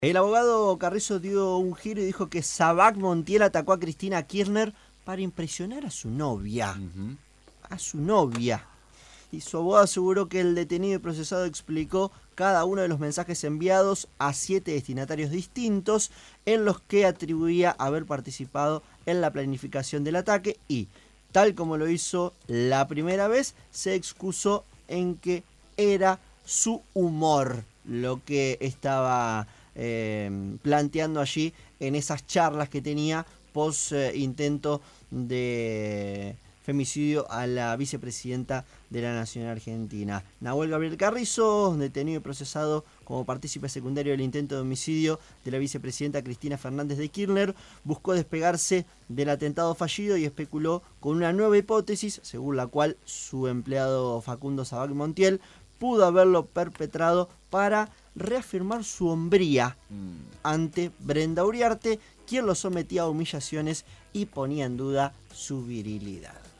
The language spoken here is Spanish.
El abogado Carrizo dio un giro y dijo que Sabac Montiel atacó a Cristina Kirchner para impresionar a su novia. Ujú. A su novia. Y su abogado aseguró que el detenido y procesado explicó cada uno de los mensajes enviados a 7 destinatarios distintos en los que atribuía haber participado en la planificación del ataque y, tal como lo hizo la primera vez, se excusó en que era su humor lo que estaba planteando allí en esas charlas que tenía post intento de femicidio a la vicepresidenta de la Nación Argentina. Nahuel Gabriel Carrizo, detenido y procesado como partícipe secundario del intento de homicidio de la vicepresidenta Cristina Fernández de Kirchner, buscó despegarse del atentado fallido y especuló con una nueva hipótesis, según la cual su empleado Facundo Sabac Montiel pudo haberlo perpetrado para reafirmar su hombría ante Brenda Uriarte, quien lo sometía a humillaciones y ponía en duda su virilidad.